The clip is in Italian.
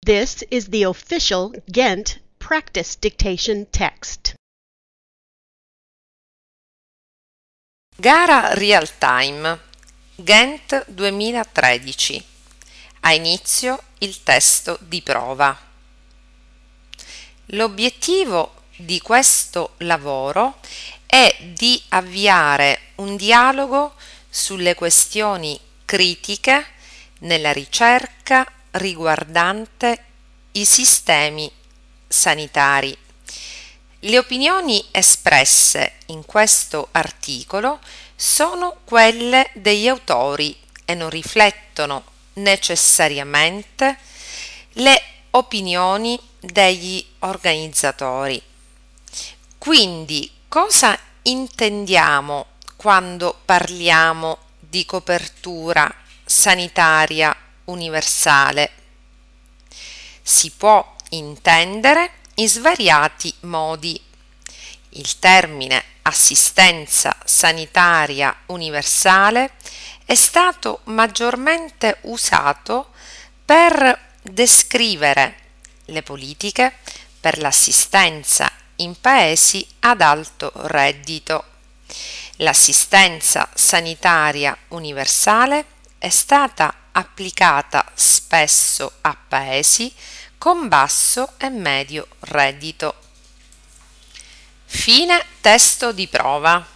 This is the official Ghent practice dictation text. Gara real time Ghent 2013. Ha inizio il testo di prova. L'obiettivo di questo lavoro è di avviare un dialogo sulle questioni critiche nella ricerca riguardante i sistemi sanitari. Le opinioni espresse in questo articolo sono quelle degli autori e non riflettono necessariamente le opinioni degli organizzatori. Quindi, cosa intendiamo quando parliamo di copertura sanitaria universale? Si può intendere in svariati modi. Il termine assistenza sanitaria universale è stato maggiormente usato per descrivere le politiche per l'assistenza in paesi ad alto reddito. L'assistenza sanitaria universale è stata applicata spesso a paesi con basso e medio reddito. Fine testo di prova.